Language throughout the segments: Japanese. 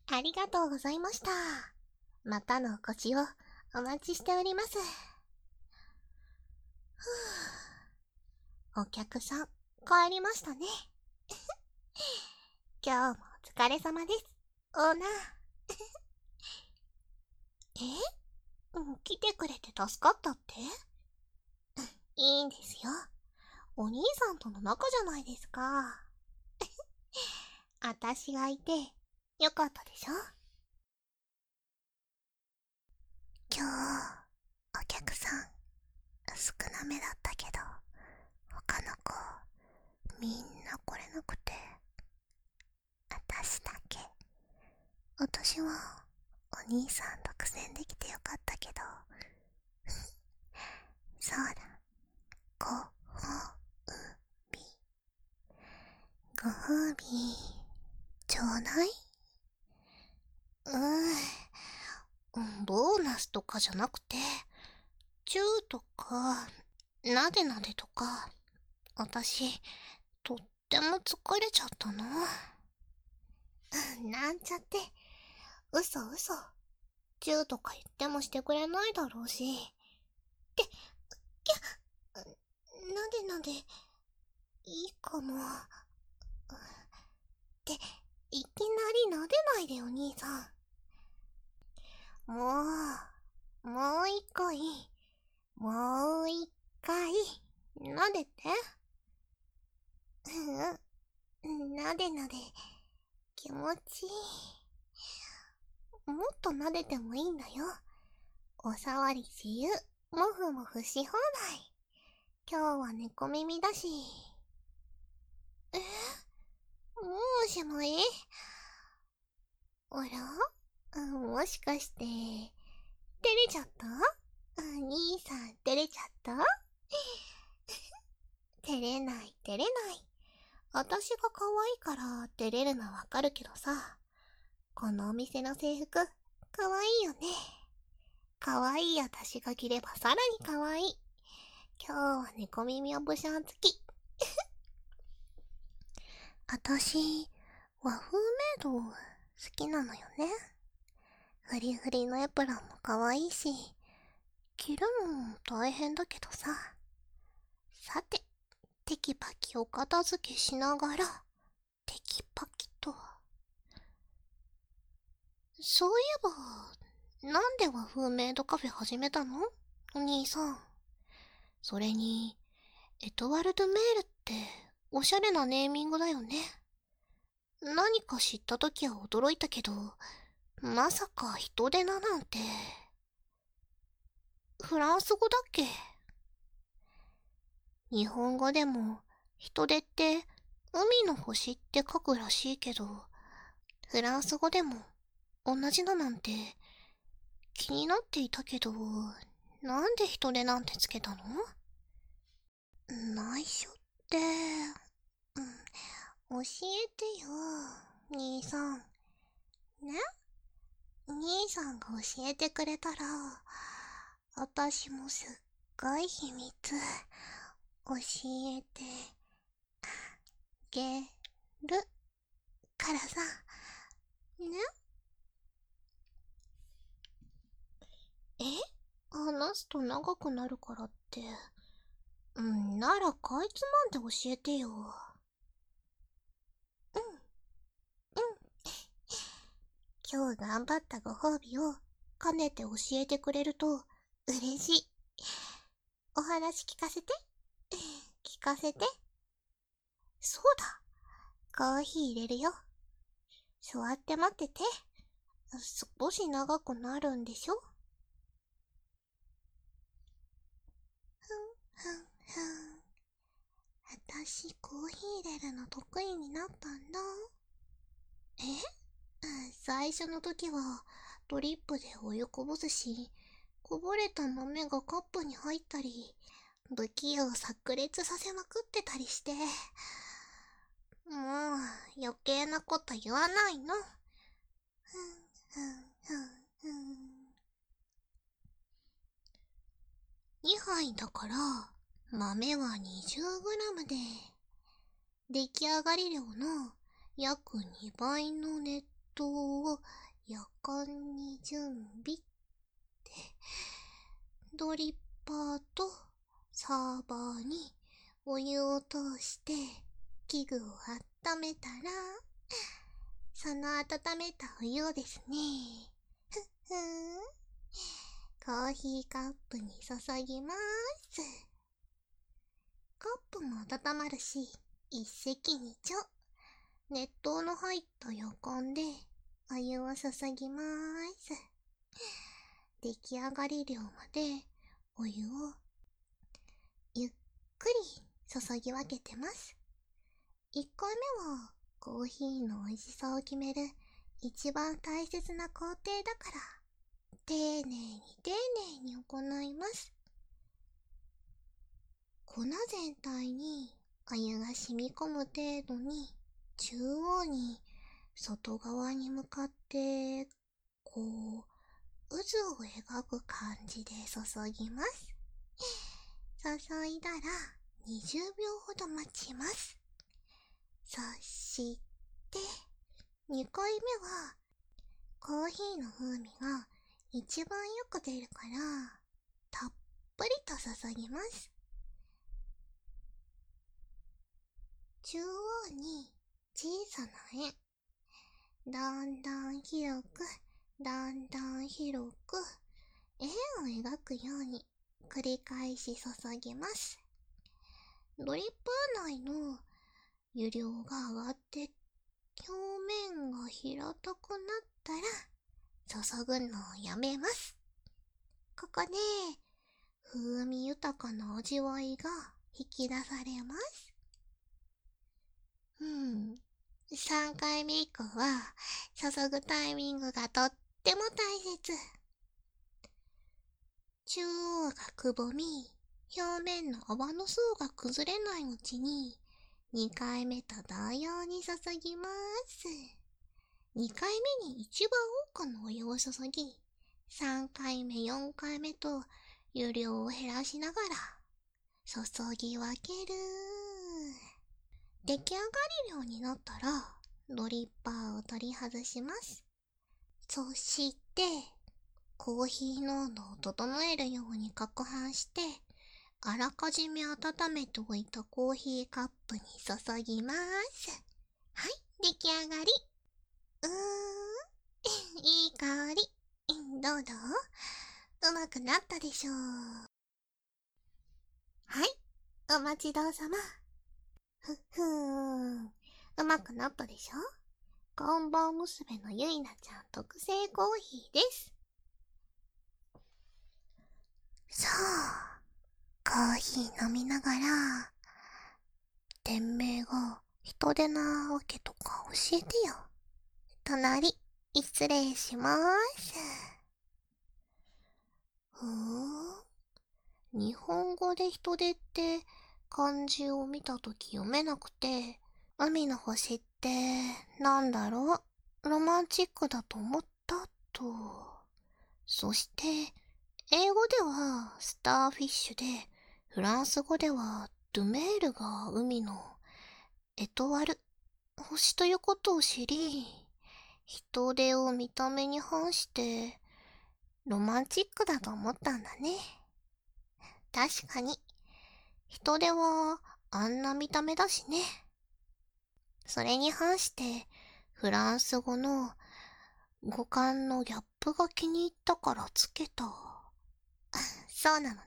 ありがとうございました。またのお越しをお待ちしております。お客さん、帰りましたね。今日もお疲れ様です、オーナー。来てくれて助かったって？いいんですよ。お兄さんとの仲じゃないですか。あたしがいてよかったでしょ？今日、お客さん少なめだったけど、他の子みんな来れなくて、あたしだけ。私はお兄さん独占できてよかったけど、そうだ、ご褒美。ご褒美、ちょうだい？ボーナスとかじゃなくて、チューとか、なでなでとか、私、とっても疲れちゃったの。なんちゃって、嘘。チューとか言ってもしてくれないだろうし。なで、いいかな。って、いきなりなでないでよ、兄さん。もう一回、もう一回、なでて。なで、気持ちいい。もっとなでてもいいんだよ。おさわり自由、もふもふし放題。今日は猫耳だし。もうおしまい？あら？もしかして、照れちゃった？兄さん照れちゃった？照れない。私が可愛いから照れるのはわかるけどさ。このお店の制服、可愛いよね。可愛い私が着ればさらに可愛い。今日は猫耳オプション付き。私、和風メイド好きなのよね。フリフリのエプロンも可愛いし、着るのも大変だけどさ。さて、テキパキお片付けしながら、テキパキと。そういえば、なんで和風メイドカフェ始めたの？お兄さん。それに、エトワルド・メールっておしゃれなネーミングだよね。何か知った時は驚いたけど、まさか人手だなんて。フランス語だっけ？日本語でも人手って海の星って書くらしいけど、フランス語でも同じだなんて気になっていたけど、なんで人手なんてつけたの？内緒って、教えてよ、兄さん。ね？兄さんが教えてくれたら、私もすっごい秘密、教えてあげるからさ、ね？話すと長くなるからって。ならかいつまんで教えてよ。うん、今日頑張ったご褒美を兼ねて教えてくれると嬉しい。お話聞かせて。聞かせて。そうだ。コーヒー入れるよ。座って待ってて。少し長くなるんでしょ？ふん。私、コーヒー入れるの得意になったんだ。最初の時はドリップでお湯こぼすし、こぼれた豆がカップに入ったり、不器用炸裂させまくってたりして。もう余計なこと言わないの。2杯だから豆は 20g で出来上がり量の約2倍の熱を横に準備。ドリッパーとサーバーにお湯を通して器具を温めたら、その温めたお湯をですね、コーヒーカップに注ぎます。カップも温まるし、一石二鳥。熱湯の入った横でお湯を注ぎます。出来上がり量までお湯をゆっくり注ぎ分けてます。1回目はコーヒーの美味しさを決める一番大切な工程だから、丁寧に行います。粉全体にお湯が染み込む程度に、中央に外側に向かってこう渦を描く感じで注ぎます。注いだら20秒ほど待ちます。そして2回目はコーヒーの風味が一番よく出るからたっぷりと注ぎます。中央に小さな円、だんだん広く円を描くように繰り返し注ぎます。ドリッパー内の湯量が上がって表面が平たくなったら注ぐのをやめます。ここで風味豊かな味わいが引き出されます。3回目以降は注ぐタイミングがとっても大切。中央がくぼみ、表面の泡の層が崩れないうちに2回目と同様に注ぎます。2回目に一番多くのお湯を注ぎ、3回目4回目と湯量を減らしながら注ぎ分ける。出来上がり量になったらドリッパーを取り外します。そしてコーヒー濃度を整えるように攪拌して、あらかじめ温めておいたコーヒーカップに注ぎます。はい、出来上がり。いい香り。どう？うまくなったでしょう。はい、お待ちどうさま。うまくなったでしょ。看板娘のゆいなちゃん特製コーヒーです。さあ、コーヒー飲みながら、店名が人手なわけとか教えてよ。隣、失礼します。日本語で人手って漢字を見たとき読めなくて、海の星ってなんだろう、ロマンチックだと思ったと。そして、英語ではスターフィッシュで、フランス語ではドゥメールが海のエトワル、星ということを知り、人手を見た目に反してロマンチックだと思ったんだね。確かに、人手はあんな見た目だしね。それに反して、フランス語の語感のギャップが気に入ったからつけた。そうなのね。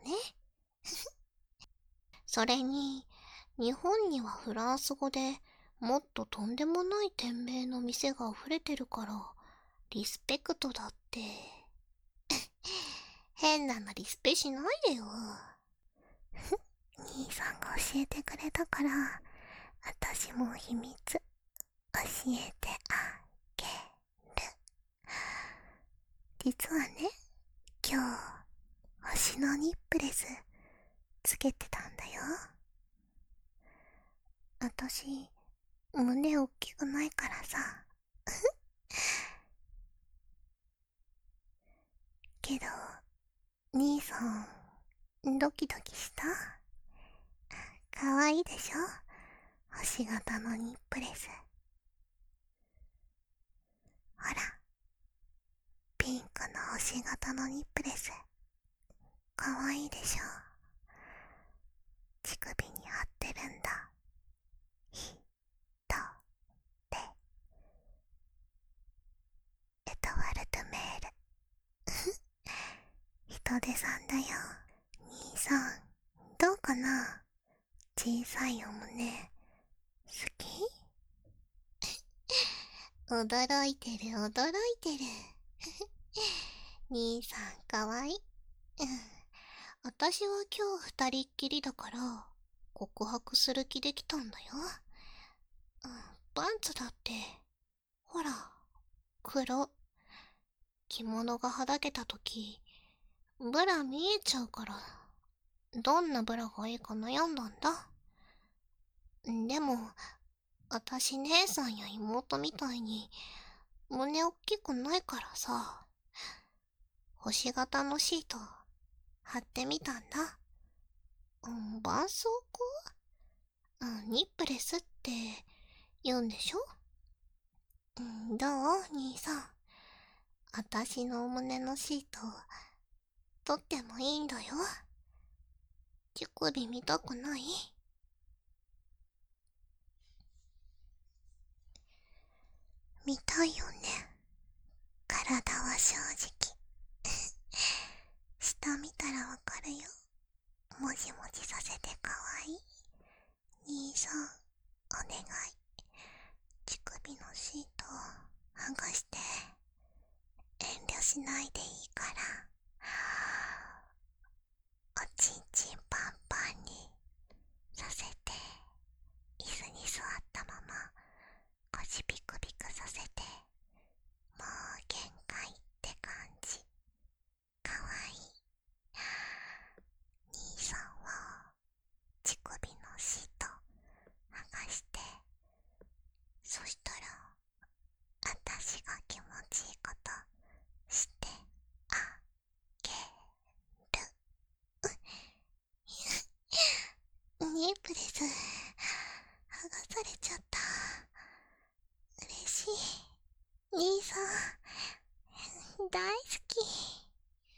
それに、日本にはフランス語でもっととんでもない店名の店が溢れてるから、リスペクトだって。変なのリスペしないでよ。兄さんが教えてくれたから、私も秘密教えてあげる。実はね、今日、星のニップレスつけてたんだよ。私、胸大きくないからさ。けど、兄さん、ドキドキした？かわいいでしょ？星型のニップレス。 星型のニップレス。かわいいでしょ。乳首に貼ってるんだ。ひ、と、れ。ワルトメール。人手さんだよ。兄さん、どうかな？小さいお胸、好き？驚いてる驚いてる。兄さんかわいい。私は今日二人っきりだから告白する気できたんだよ。パンツだってほら黒。着物がはだけたときブラ見えちゃうから、どんなブラがいいか悩んだんだ。でも私姉さんや妹みたいに胸おっきくないからさ、星型のシート貼ってみたんだ。絆創膏？ニップレスって言うんでしょ？どう兄さん。私の胸のシート取ってもいいんだよ。乳首見たくない？見たいよね。